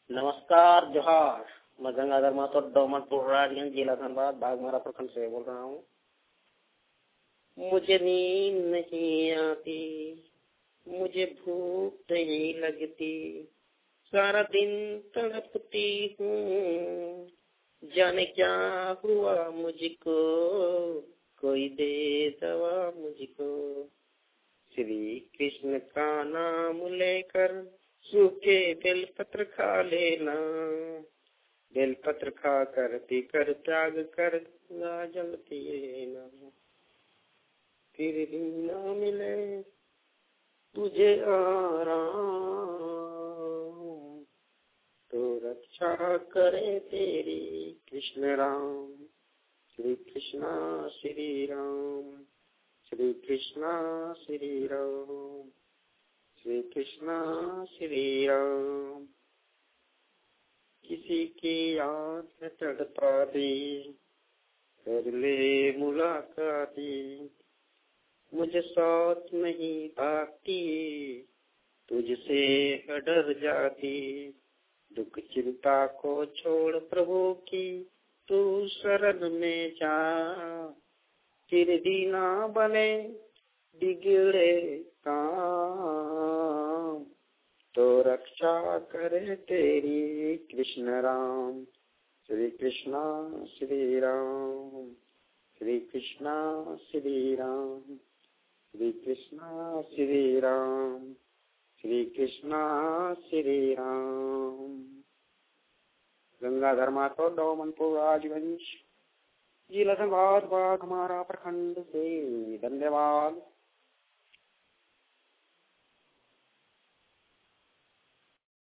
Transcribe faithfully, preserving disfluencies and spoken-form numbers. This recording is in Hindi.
नमस्कार, जोहार। मैं गंगाधर महतो डोमनपुर राजगंज जिला धनबाद बाघमारा प्रखंड से बोल रहा हूँ। मुझे नींद नहीं आती, मुझे भूख नहीं लगती, सारा दिन तड़पती हूँ, जाने क्या हुआ मुझको, कोई दे दवा मुझको। श्री कृष्ण का नाम लेकर सूखे बेलपत्र खा लेना, बेलपत्र खा कर पीकर त्याग कर गंगा जल पिएना। फिर भी न मिले तुझे आराम, तो रक्षा करे तेरी कृष्ण राम। श्री कृष्णा श्री राम, श्री कृष्णा श्री राम, श्री कृष्णा श्री राम। किसी की याद में तड़पा दी, कर ले मुलाकाती, मुझे साथ नहीं भागती, तुझसे डर जाती। दुख चिंता को छोड़ प्रभु की तू शरण में जा, फिर दीना बने बिगड़े काम, तो रक्षा करे तेरी कृष्ण राम। श्री कृष्णा श्री राम, श्री कृष्णा श्री राम, श्री कृष्णा श्री राम, श्री कृष्णा श्री राम। गंगाधर महतो डोमनपुर राजगंज जिला धनबाद बाघमारा प्रखंड से। धन्यवाद।